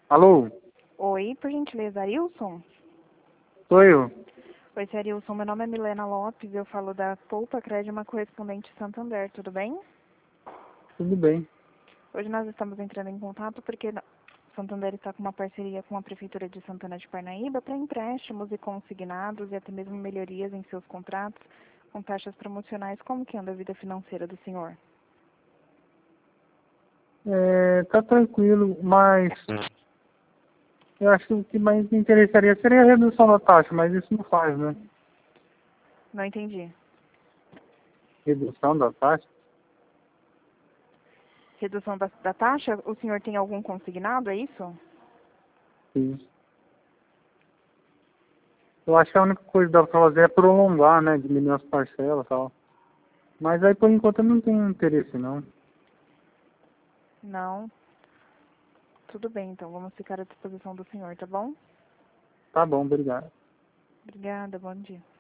Alô? Oi, por gentileza, Arilson? Sou eu. Oi, senhor Arilson, meu nome é Milena Lopes, eu falo da Poupa Crédito, uma correspondente Santander, tudo bem? Tudo bem. Hoje nós estamos entrando em contato porque Santander está com uma parceria com a Prefeitura de Santana de Parnaíba para empréstimos e consignados e até mesmo melhorias em seus contratos com taxas promocionais. Como que anda a vida financeira do senhor? Tá tranquilo, mas eu acho que o que mais me interessaria seria a redução da taxa, mas isso não faz, né? Não entendi. Redução da taxa? Redução da taxa? O senhor tem algum consignado, é isso? Sim. Eu acho que a única coisa que dá pra fazer é prolongar, né? Diminuir as parcelas e tal. Mas aí por enquanto eu não tenho interesse não. Não. Tudo bem, então vamos ficar à disposição do senhor, tá bom? Tá bom, obrigado. Obrigada, bom dia.